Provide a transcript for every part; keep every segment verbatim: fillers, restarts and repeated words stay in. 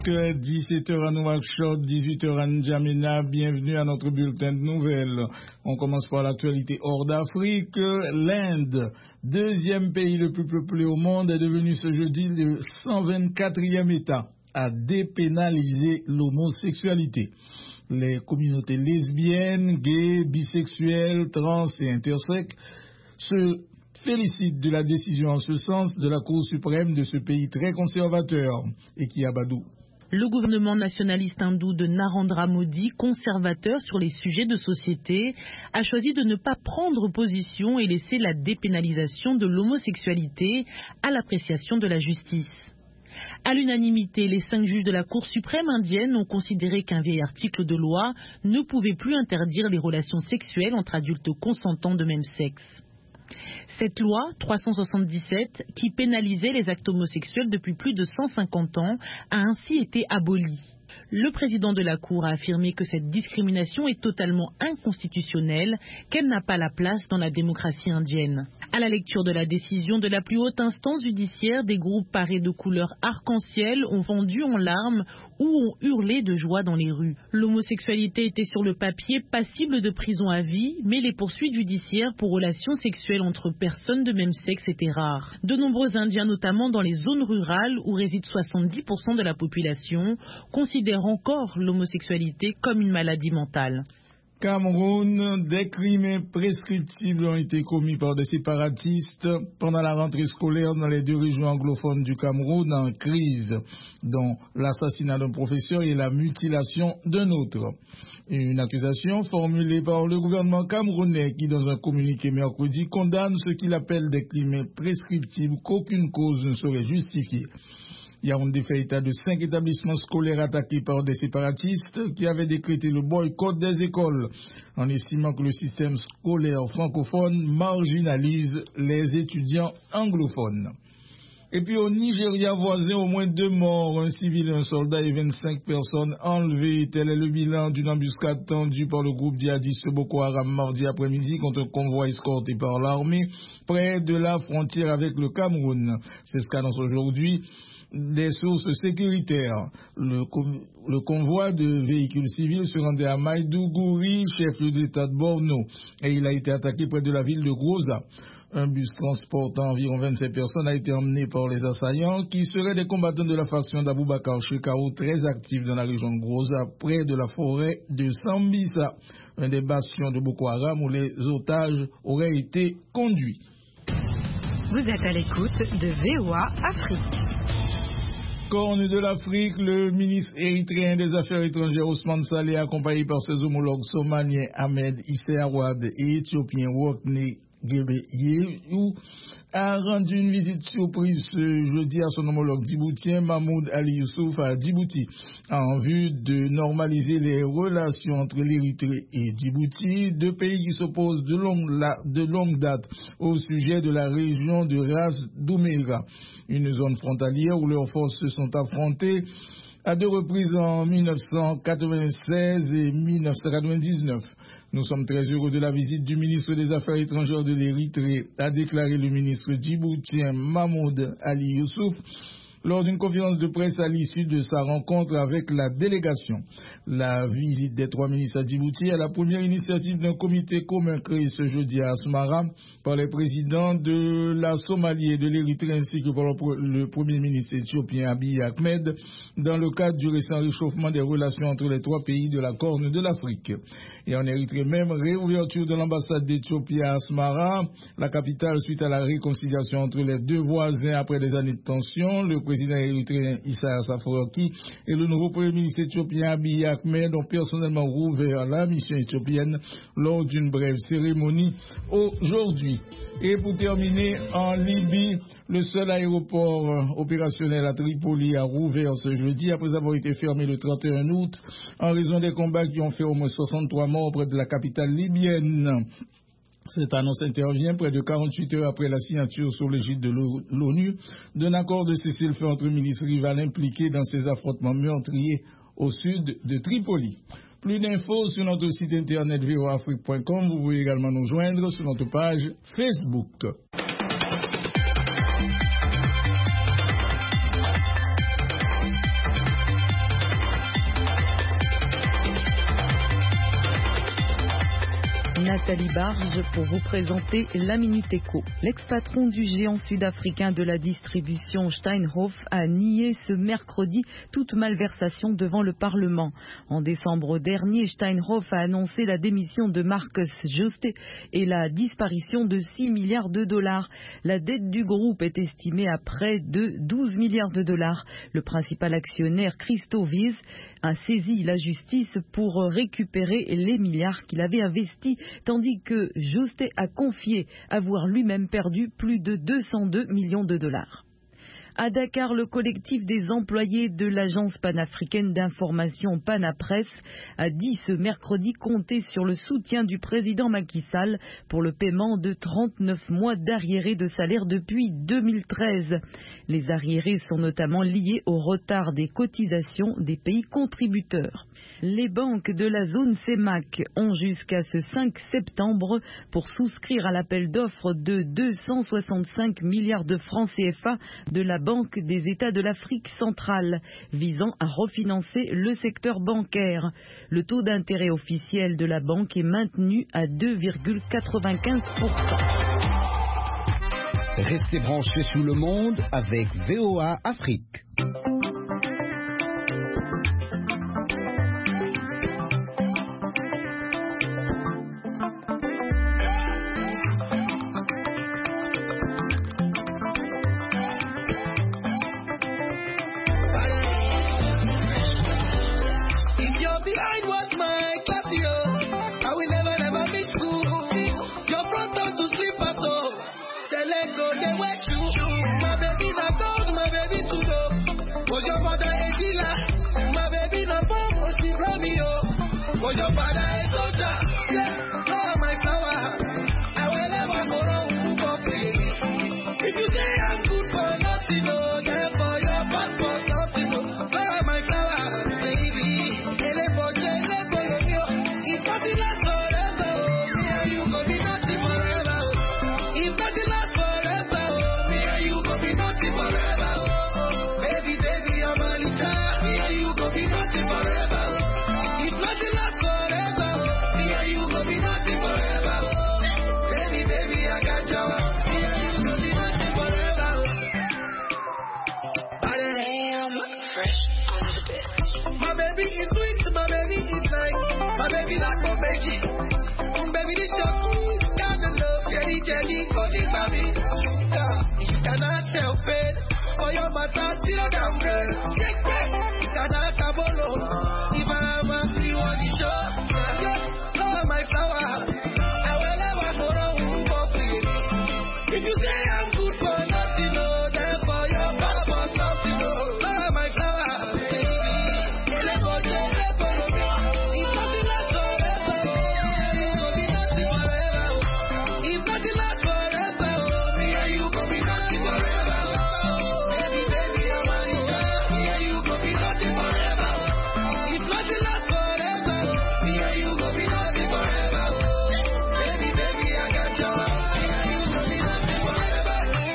dix-sept heures à Nouakchott, dix-huit heures à N'Djamena. Bienvenue à notre bulletin de nouvelles. On commence par l'actualité hors d'Afrique. L'Inde, deuxième pays le plus peuplé au monde, est devenu ce jeudi le cent vingt-quatrième État à dépénaliser l'homosexualité. Les communautés lesbiennes, gays, bisexuelles, trans et intersexes se félicite de la décision en ce sens de la Cour suprême de ce pays très conservateur. Et qui Abadou. Le gouvernement nationaliste hindou de Narendra Modi, conservateur sur les sujets de société, a choisi de ne pas prendre position et laisser la dépénalisation de l'homosexualité à l'appréciation de la justice. À l'unanimité, les cinq juges de la Cour suprême indienne ont considéré qu'un vieil article de loi ne pouvait plus interdire les relations sexuelles entre adultes consentants de même sexe. Cette loi, trois cent soixante-dix-sept, qui pénalisait les actes homosexuels depuis plus de cent cinquante ans, a ainsi été abolie. Le président de la Cour a affirmé que cette discrimination est totalement inconstitutionnelle, qu'elle n'a pas la place dans la démocratie indienne. À la lecture de la décision de la plus haute instance judiciaire, des groupes parés de couleurs arc-en-ciel ont fondu en larmes ou ont hurlé de joie dans les rues. L'homosexualité était sur le papier passible de prison à vie, mais les poursuites judiciaires pour relations sexuelles entre personnes de même sexe étaient rares. De nombreux Indiens, notamment dans les zones rurales où résident soixante-dix pour cent de la population, considèrent encore l'homosexualité comme une maladie mentale. Cameroun, des crimes prescriptibles ont été commis par des séparatistes pendant la rentrée scolaire dans les deux régions anglophones du Cameroun en crise, dont l'assassinat d'un professeur et la mutilation d'un autre. Une accusation formulée par le gouvernement camerounais qui, dans un communiqué mercredi, condamne ce qu'il appelle des crimes prescriptibles qu'aucune cause ne saurait justifier. Yaoundé fait état de cinq établissements scolaires attaqués par des séparatistes qui avaient décrété le boycott des écoles en estimant que le système scolaire francophone marginalise les étudiants anglophones. Et puis au Nigeria voisin, au moins deux morts, un civil et un soldat et vingt-cinq personnes enlevées. Tel est le bilan d'une embuscade tendue par le groupe djihadiste Boko Haram mardi après-midi contre un convoi escorté par l'armée près de la frontière avec le Cameroun. C'est ce qu'annonce aujourd'hui des sources sécuritaires. Le, le convoi de véhicules civils se rendait à Maïdougouri, chef-lieu d'État de Borno, et il a été attaqué près de la ville de Groza. Un bus transportant environ vingt-sept personnes a été emmené par les assaillants qui seraient des combattants de la faction d'Aboubakar Shekau, très actifs dans la région de Groza, près de la forêt de Sambisa, un des bastions de Boko Haram où les otages auraient été conduits. Vous êtes à l'écoute de V O A Afrique. Corne de l'Afrique, le ministre érythréen des Affaires étrangères Ousmane Saleh, accompagné par ses homologues somaliens Ahmed Issé Awad et éthiopien Wokne Gebeyehu, a rendu une visite surprise ce jeudi à son homologue djiboutien Mahmoud Ali Youssouf à Djibouti, en vue de normaliser les relations entre l'Érythrée et Djibouti, deux pays qui s'opposent de longue, de longue date au sujet de la région de Ras Douméra, une zone frontalière où leurs forces se sont affrontées à deux reprises en mille neuf cent quatre-vingt-seize et mille neuf cent quatre-vingt-dix-neuf. Nous sommes très heureux de la visite du ministre des Affaires étrangères de l'Érythrée, a déclaré le ministre djiboutien Mahmoud Ali Youssouf lors d'une conférence de presse à l'issue de sa rencontre avec la délégation. La visite des trois ministres à Djibouti est la première initiative d'un comité commun créé ce jeudi à Asmara par les présidents de la Somalie et de l'Érythrée ainsi que par le premier ministre éthiopien Abiy Ahmed dans le cadre du récent réchauffement des relations entre les trois pays de la Corne de l'Afrique. Et en Érythrée même, réouverture de l'ambassade d'Éthiopie à Asmara, la capitale suite à la réconciliation entre les deux voisins après des années de tension. Le président érythréen Isaias Afwerki et le nouveau premier ministre éthiopien Abiy Ahmed ont personnellement rouvert la mission éthiopienne lors d'une brève cérémonie aujourd'hui. Et pour terminer, en Libye, le seul aéroport opérationnel à Tripoli a rouvert ce jeudi après avoir été fermé le trente et un août en raison des combats qui ont fait au moins soixante-trois morts près de la capitale libyenne. Cette annonce intervient près de quarante-huit heures après la signature sous l'égide de l'ONU d'un accord de cessez-le-feu entre milices rivales impliquées dans ces affrontements meurtriers au sud de Tripoli. Plus d'infos sur notre site internet v o a afrique point com. Vous pouvez également nous joindre sur notre page Facebook. Nathalie Barge pour vous présenter la Minute Éco. L'ex-patron du géant sud-africain de la distribution Steinhoff a nié ce mercredi toute malversation devant le Parlement. En décembre dernier, Steinhoff a annoncé la démission de Marcus Jooste et la disparition de six milliards de dollars. La dette du groupe est estimée à près de douze milliards de dollars. Le principal actionnaire, Christo Wiese, a saisi la justice pour récupérer les milliards qu'il avait investis, tandis que Jooste a confié avoir lui-même perdu plus de deux cent deux millions de dollars. À Dakar, le collectif des employés de l'agence panafricaine d'information Panapresse a dit ce mercredi compter sur le soutien du président Macky Sall pour le paiement de trente-neuf mois d'arriérés de salaire depuis deux mille treize. Les arriérés sont notamment liés au retard des cotisations des pays contributeurs. Les banques de la zone C E M A C ont jusqu'à ce cinq septembre pour souscrire à l'appel d'offres de deux cent soixante-cinq milliards de francs C F A de la Banque des États de l'Afrique centrale, visant à refinancer le secteur bancaire. Le taux d'intérêt officiel de la banque est maintenu à deux virgule quatre-vingt-quinze pour cent. Restez branchés sous le monde avec V O A Afrique. Your father is soldier, yeah, oh my flower. I will never go wrong for baby. If you say I'm good for nothing, oh, therefore you're bad for something, oh, oh my flower, baby. Ele for ele for you, if nothing lasts forever, oh, me and you go be nothing forever. If nothing lasts forever, oh, me and you go be nothing forever. Oh, baby, baby, I'm a little child, me and you go be nothing forever. If nothing lasts forever, me and you go be nothing forever. Baby, baby, I got you. Me and you go be nothing forever. Damn, fresh on the bed. My baby is sweet, my baby is nice. My baby like my baby. Baby, this your sweet kind of love. Jelly, jelly, calling baby. You cannot help it. For your matter, still down there. Shake back, you cannot have a low. If I'm a you on the show, yeah, oh my flower, I will never go wrong for free. If you say I'm good for nothing, no, therefore you're bad for something, no, oh my flower, baby, ele for ele for me, if nothing lasts forever, me and you go be nothing forever. If nothing lasts forever, me and you go be nothing forever. Baby, baby, I'm a little child, me and you go be nothing forever. If nothing lasts forever, me and you go be nothing forever. Baby, baby, I got you. Me and you go be nothing forever.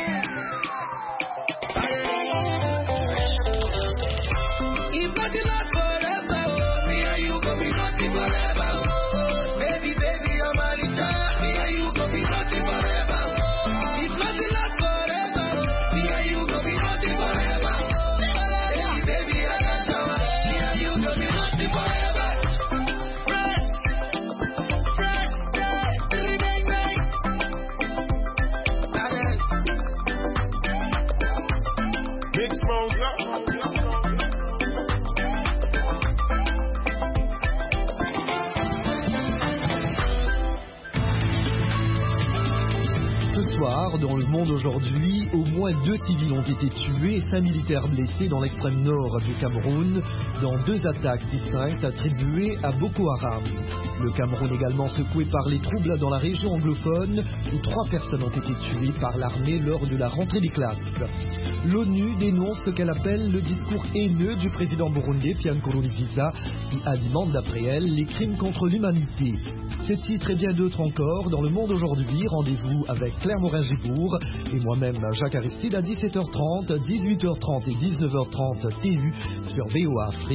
If nothing lasts forever, me and you go be nothing forever. Baby, baby, I'm a little child. Me and you go be nothing forever. If nothing lasts forever, me and you go be nothing forever. Baby, baby, I got you. Me and you go be nothing forever. Fresh, fresh, yeah, bang, bang, bang. Big Smoke up. Ce soir, dans Le Monde aujourd'hui, au moins deux civils ont été tués et cinq militaires blessés dans l'extrême nord du Cameroun, dans deux attaques distinctes attribuées à Boko Haram. Le Cameroun également secoué par les troubles dans la région anglophone, où trois personnes ont été tuées par l'armée lors de la rentrée des classes. L'ONU dénonce ce qu'elle appelle le discours haineux du président burundais Pierre Nkurunziza, qui alimente d'après elle les crimes contre l'humanité. Ces titres et bien d'autres encore dans Le Monde aujourd'hui. Rendez-vous avec Claire Morin-Gibourg et moi-même Jacques Aristide à dix-sept heures trente, dix-huit heures trente et dix-neuf heures trente T U sur V O A Afrique.